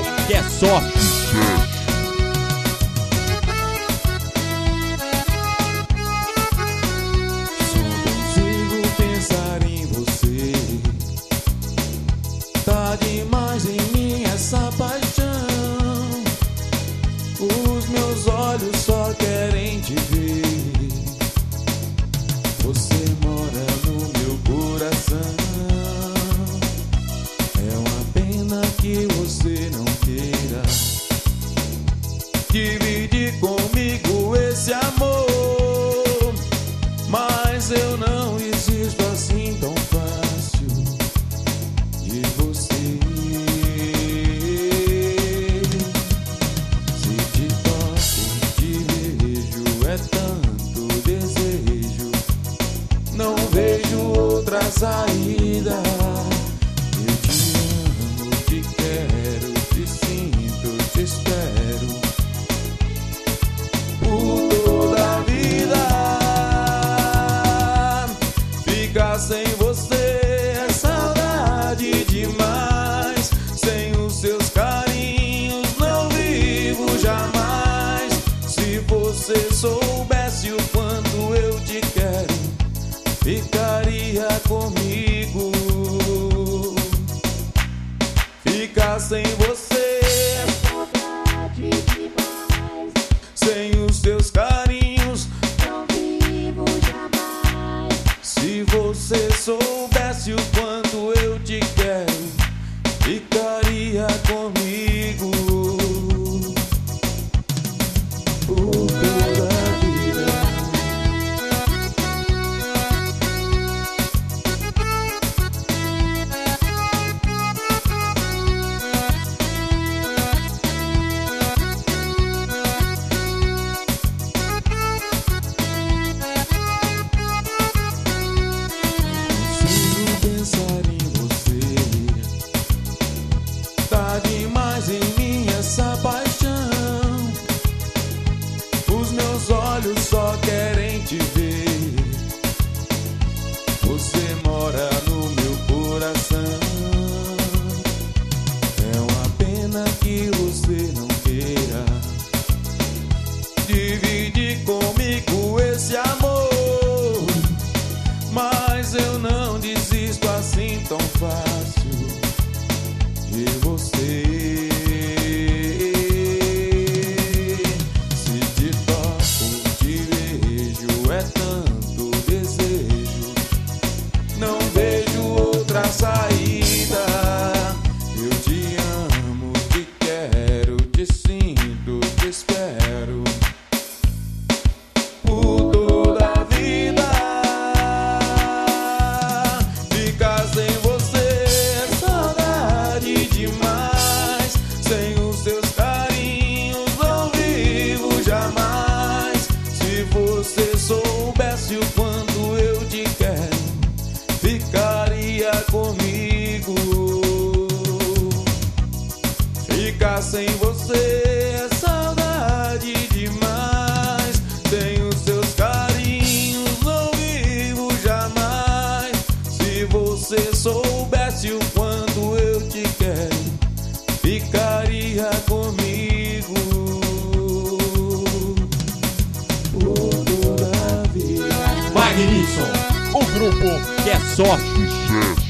que é só sucesso. Só consigo pensar em você. Tá demais em mim essa paixão. Os meus olhos só querem te ver. Você mora no meu coração. É uma pena que você não queira dividir comigo esse amor. Mas eu não existo assim tão fácil de você. Se te toco, te vejo, é tanto desejo. Não vejo outra saída. Eu te amo, te quero, te sinto, te espero por toda a vida. Ficar sem você é saudade demais. Sem os seus carinhos não vivo jamais. Se você soubesse o quanto eu te quero, ficaria comigo. Ficar sem você é saudade demais. Sem os seus carinhos não vivo jamais. Se você soubesse o quanto eu te quero, ficaria comigo por toda a vida. Consigo pensar em você. Tá demais em mim essa paixão. Os meus olhos só querem te ver. Você mora no meu coração. É uma pena que você não queira dividir comigo esse amor. Mas eu não desisto assim tão fácil de você. Se te toco, te vejo, é tanto desejo. Não vejo outra saída. Eu te amo, te quero, te sinto, te espero por toda a vida. Ficar sem você é saudade demais. Sem os seus carinhos não vivo jamais. Se você soubesse o quanto eu te quero, ficaria comigo. Ficar sem você é saudade demais. Sem os seus carinhos não vivo jamais. Se você soubesse o quanto eu te quero, ficaria comigo por toda a vida. Magnífico, o grupo que é só sucesso.